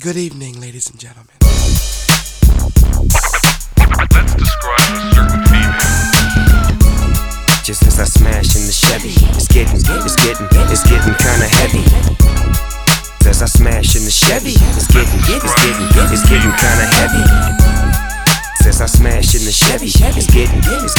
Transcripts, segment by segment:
Good evening, ladies and gentlemen. Let's describe a certain female. Just as I smash in the Chevy, it's getting kinda heavy. As I smash in the Chevy, it's getting kinda heavy. As I smash in the Chevy, it's getting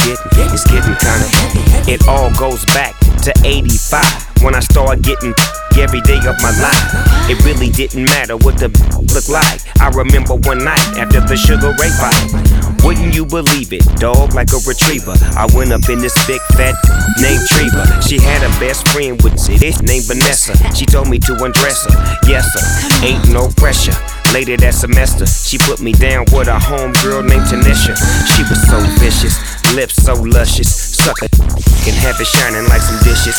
kinda heavy. It all goes back to '85 when I started getting every day of my life. It really didn't matter what the looked like. I remember one night after the Sugar Ray fight. Wouldn't you believe it, dog, like a retriever, I went up in this big fat named Treva. She had a best friend with it named Vanessa. She told me to undress her, yes sir, ain't no pressure. Later that semester, she put me down with a homegirl named Tanisha. She was so vicious, lips so luscious, sucker and have it shining like some dishes.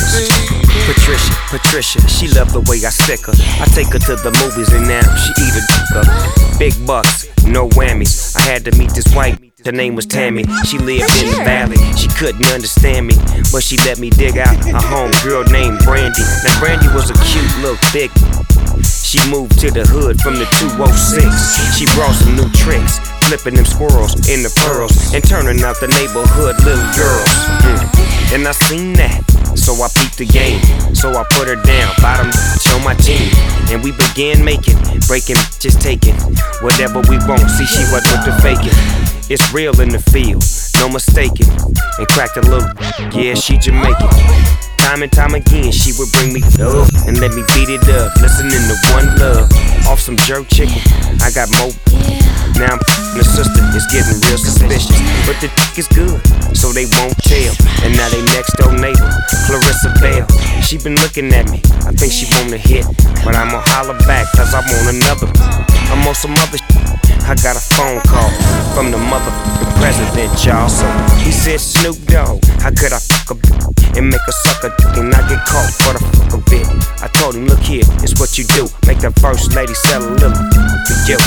Patricia, she loved the way I stick her. I take her to the movies and now she eat a up. Big bucks, no whammies. I had to meet this white, her name was Tammy. She lived in the valley, she couldn't understand me, but she let me dig out a homegirl named Brandy. Now Brandy was a cute little thick. She moved to the hood from the 206. She brought some new tricks, flipping them squirrels in the pearls and turning out the neighborhood little girls. And I seen that, so I peeped the game. So I put her down, bottom on my team, and we began breaking, just taking whatever we want. See, she wasn't with the faking. It's real in the field, no mistaking. And cracked a little, yeah, she Jamaican. Time and time again, she would bring me up and let me beat it up. Listening to One Love off some jerk chicken. I got more. Now I'm the sister, it's getting real suspicious. But the is good, so they won't tell. And now they next door neighbor, Clarissa Bell. She been looking at me, I think she wanna hit, but I'ma holler back, cause I want another. I'm on some other I got a phone call from the motherfucking president, y'all. So he said, Snoop Dogg, how could I fuck a and make a sucker and not get caught for the fuck a bit? I told him, look here, it's what you do. Make the first lady sell a little for you.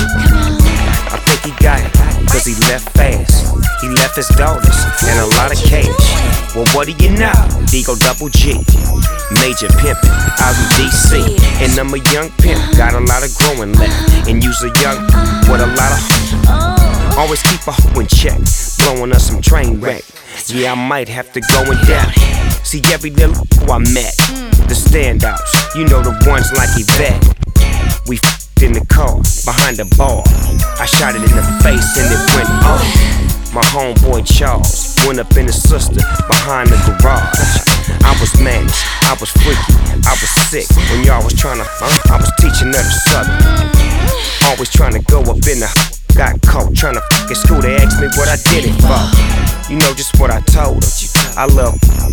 I think he got it, cause he left fast. He left his daughters and a lot of cash. Well, what do you know? Digo Double G, major pimpin' out in DC. And I'm a young pimp, got a lot of growing left. And you's a young with a lot of always keep a hoe in check, blowing us some train wreck. Yeah, I might have to go and down. See every little who I met, the standouts, you know the ones like Yvette. We f***ed in the car, behind the bar. I shot it in the face and it went off. My homeboy Charles went up in his sister behind the garage. I was managed, I was freaky, I was sick. When y'all was tryna, I was teaching her to suck. Always tryna go up in the got caught tryna f*** in school. They asked me what I did it for. You know just what I told them. I love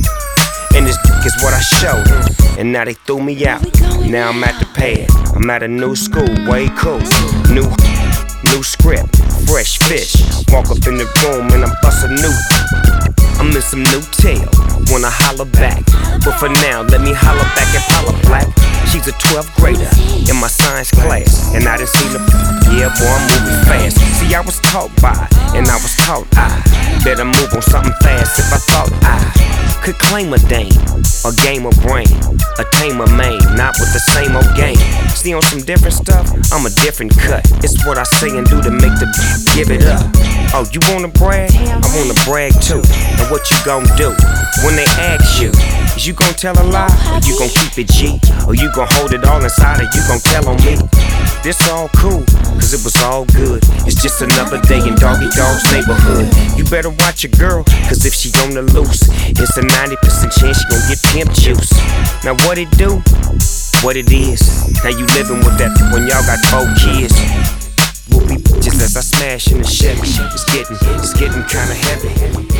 and this is what I showed them. And now they threw me out. Now I'm at the pad. I'm at a new school, way cool. New script, fresh fish. Walk up in the room and I'm bustin' new. I'm in some new tail, wanna holler back. But for now, let me holler back at Paula Black. She's a 12th grader in my science class. And I done seen her, yeah boy, I'm moving fast. See, I was taught by, and I was taught I better move on something fast if I thought I could claim a dame, a game of brain, a tamer main, not with the same old game. See, on some different stuff, I'm a different cut. It's what I say and do to make the give it up. Oh, you wanna brag? I wanna brag too. And what you gon' do when they ask you? Is you gon' tell a lie? Or you gon' keep it G? Or you gon' hold it all inside or you gon' tell on me? This all cool, cause it was all good. It's just another day in Doggy Dog's neighborhood. You better watch your girl, cause if she on the loose, it's a 90% chance she gon' get pimp juice. Now what it do? What it is? How you living with that when y'all got 4 kids? Whoopie, just as I smash in the Chevy, it's getting kinda heavy.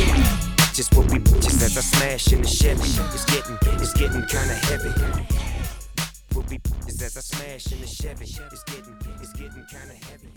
Just as I smash in the Chevy, it's getting kinda heavy. Whoopie, just as I smash in the Chevy, it's getting kinda heavy.